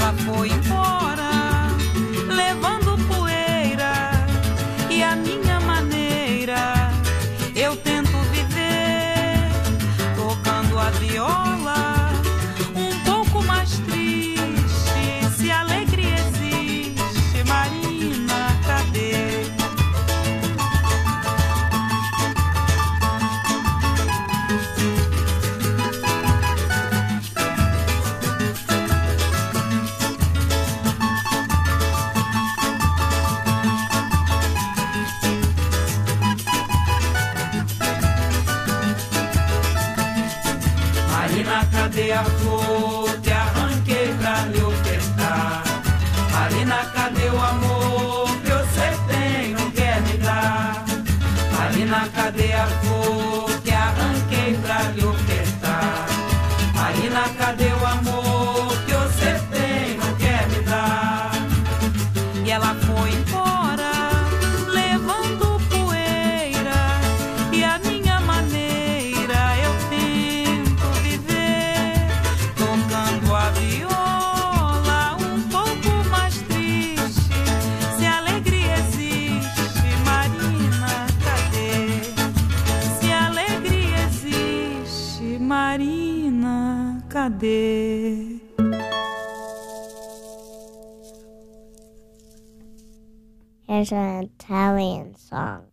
ela foi embora, levando poeira, e a minha maneira eu tento viver, tocando a viola, um pouco mais triste. Se alegria existe, Marina, cadê? Marina, cadê a flor que arranquei pra lhe ofertar? Marina, cadê o amor que você tem, não quer me dar? Marina, cadê a flor que arranquei pra lhe ofertar? Marina, cadê o amor que você tem, não quer me dar? E ela foi embora, levando poeira, e a minha maneira eu tento viver, tocando a viola, um pouco mais triste. Se alegria existe, Marina, cadê? Se alegria existe, Marina, cadê? Here's an Italian song.